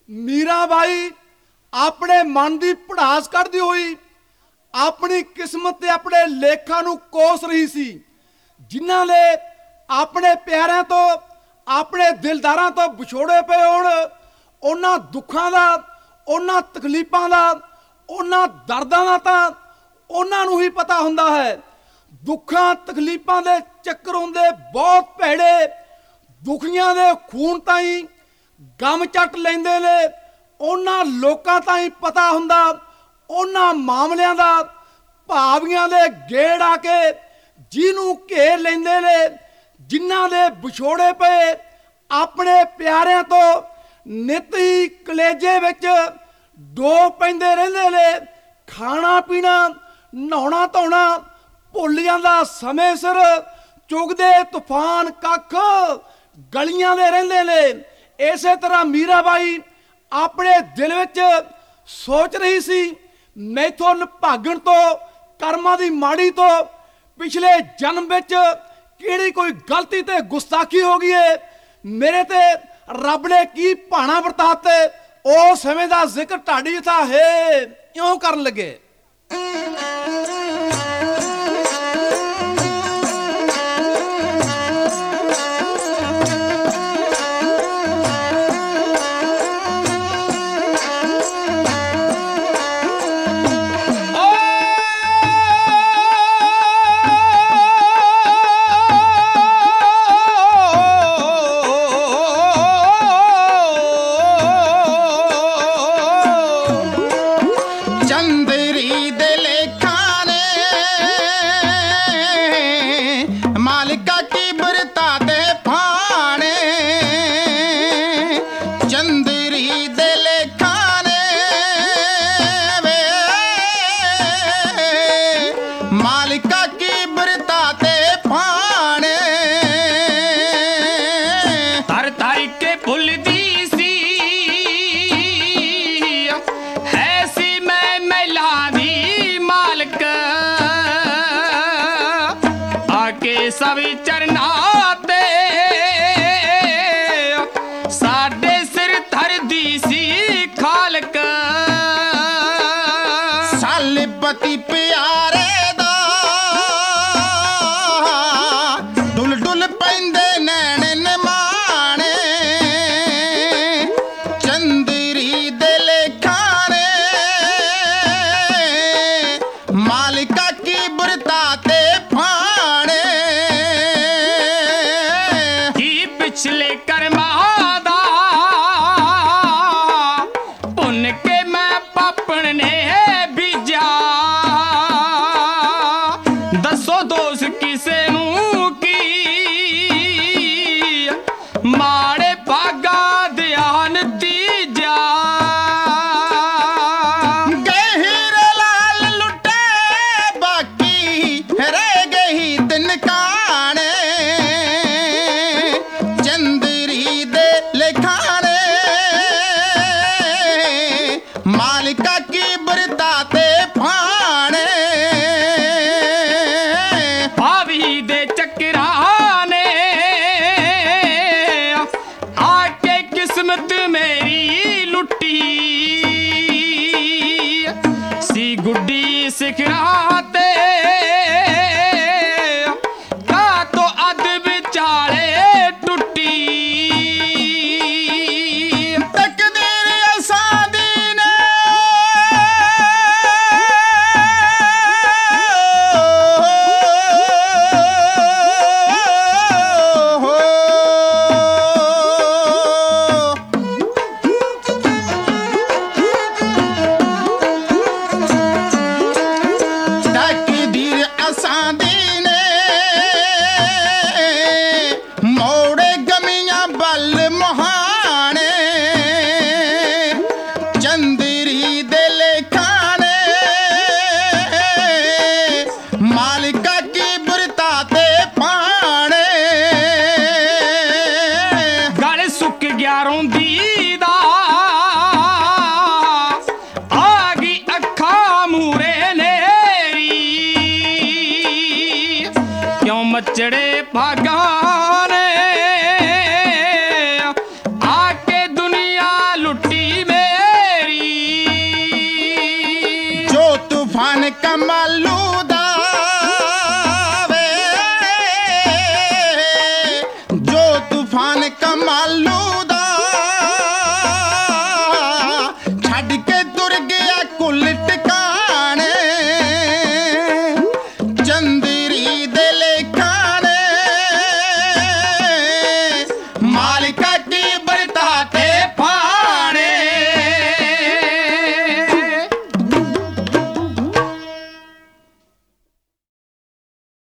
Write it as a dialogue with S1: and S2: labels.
S1: मीराबाई अपने मन की भड़ास कढ़दी हुई अपनी किस्मत ते अपने लेखा नूं कोस रही सी, जिन्हां ने अपने प्यारिਆਂ तो अपने दिलदारां तो विछोड़े पे होण, उन्हां दुखां दा, उन्हां तकलीफां दा, उन्हां दर्दां दा तां उन्हां नूं ही पता हुंदा है। दुखां तकलीफां दे चक्कर हुंदे बहुत भैड़े, दुखियां दे खून ताईं गम चट लैंदे ने, उन्हां लोकां ताईं पता हुंदा उन्हां मामलिਆਂ ਦਾ ਭਾਵੀਆਂ ਦੇ ਗੇੜ ਆ ਕੇ ਜਿਹਨੂੰ ਘੇਰ ਲੈਂਦੇ ਨੇ, ਜਿਨ੍ਹਾਂ ਦੇ ਵਿਛੋੜੇ ਪਏ ਆਪਣੇ ਪਿਆਰਿਆਂ ਤੋਂ ਨਿਤ ਹੀ ਕਲੇਜੇ ਵਿੱਚ ਡੋਬ ਪੈਂਦੇ ਰਹਿੰਦੇ ਨੇ। ਖਾਣਾ ਪੀਣਾ ਨਹਾਉਣਾ ਧੋਣਾ ਭੁੱਲ ਜਾਂਦਾ ਸਮੇਂ ਸਿਰ, ਚੁਗਦੇ ਤੂਫਾਨ ਕੱਖ ਗਲੀਆਂ ਦੇ ਰਹਿੰਦੇ ਨੇ। ਇਸੇ ਤਰ੍ਹਾਂ ਮੀਰਾਬਾਈ ਆਪਣੇ ਦਿਲ ਵਿੱਚ ਸੋਚ ਰਹੀ ਸੀ, मैथों निभागण तो कर्मां दी माड़ी तो पिछले जन्म विच किहड़ी कोई गलती ते गुस्ताखी हो गई है, मेरे ते रब ने की भाणा वरताते। ओ समय दा जिक्र ढाडी था है इउं करन लगे।
S2: ग्यारों दी दा